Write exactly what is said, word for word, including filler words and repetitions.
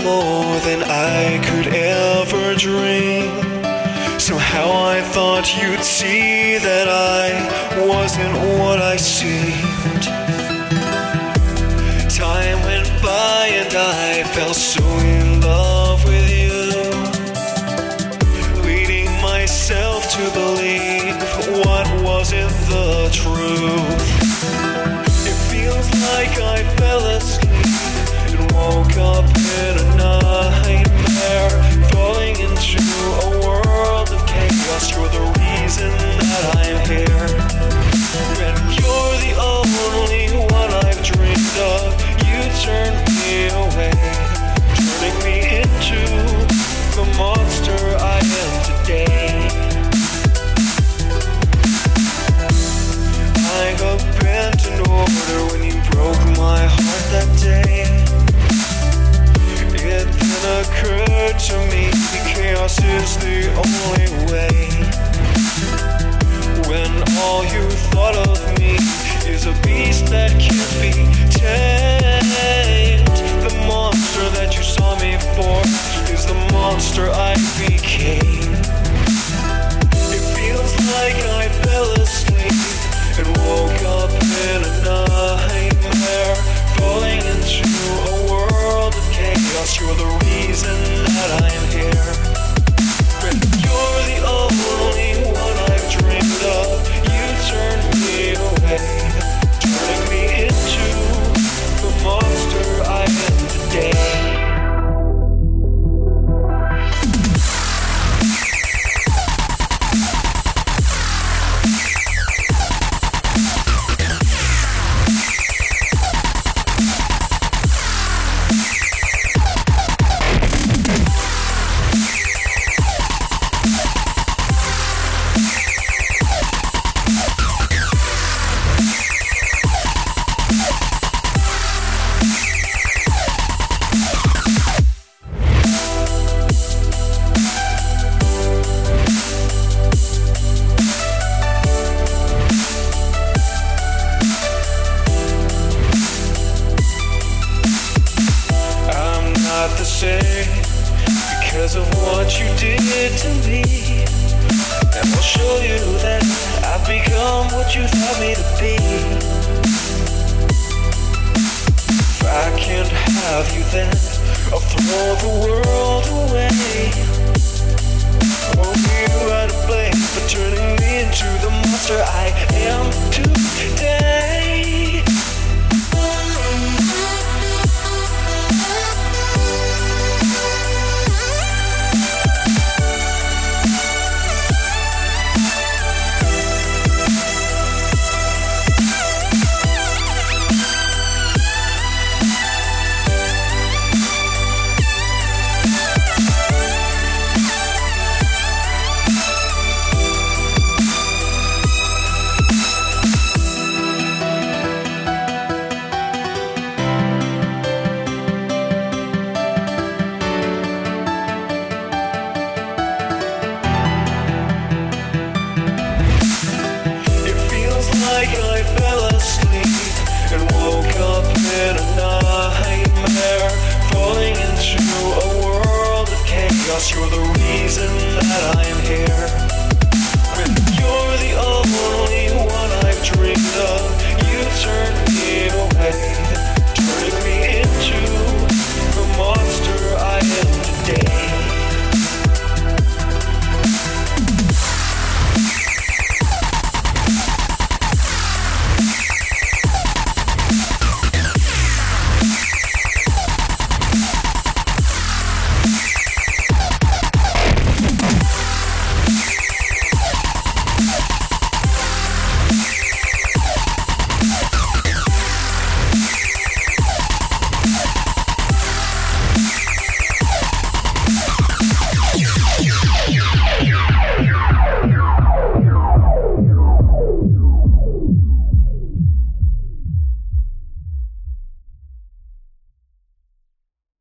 more than I could ever dream. Somehow I thought you'd see that I wasn't what I seemed. Time went by and I fell so in love with you, leading myself to believe what wasn't the truth. It feels like I fell asleep and woke up in a nightmare, falling into a world of chaos. You're the reason that I'm here, and you're the only one I've dreamed of. You turned me away, turning me into the monster I am today. I bent in order when you broke my heart that day. It then occurred to me chaos is the only way. When all you thought of me is a beast that can't be tamed, the monster that you saw me for is the monster I became. It feels like I fell asleep and woke up in a nightmare, falling into a world of chaos. You're the reason that I'm here, and you're the only one I've dreamed of. You turned me away, turning me into the monster I am today. The same because of what you did to me, and I'll show you that I've become what you thought me to be. If I can't have you, then I'll throw the world away. Only you are to blame for turning me into the monster I am today. Like I fell asleep and woke up in a nightmare, falling into a world of chaos. You're the reason that I'm here, and you're the only one I've dreamed of. You turned me away,